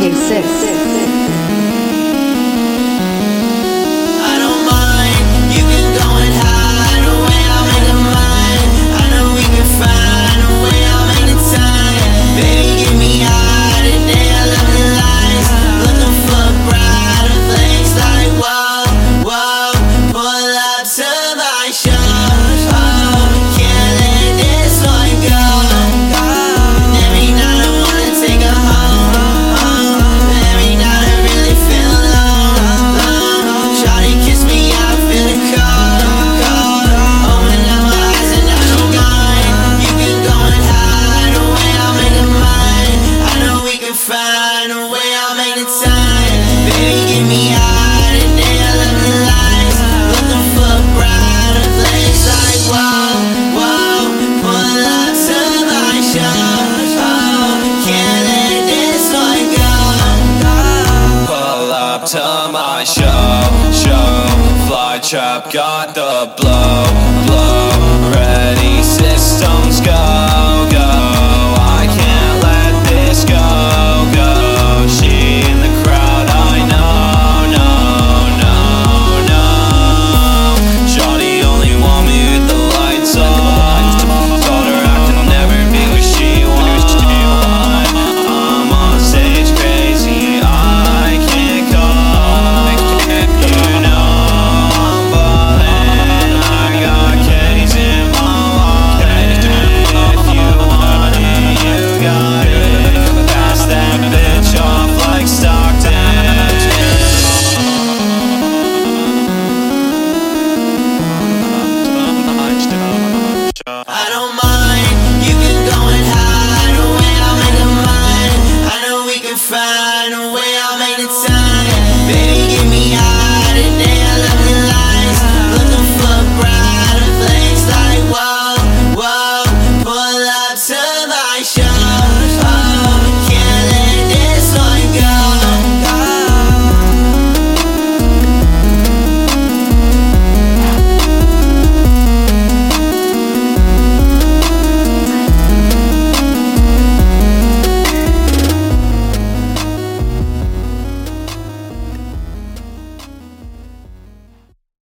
K6. Find a way, I'll make the time. Baby, get me out of there, let me lights. Looking for a brighter place. Like, whoa, whoa, pull up to my show. Oh, can't let this one go. Pull up to my show. Fly trap got the blow.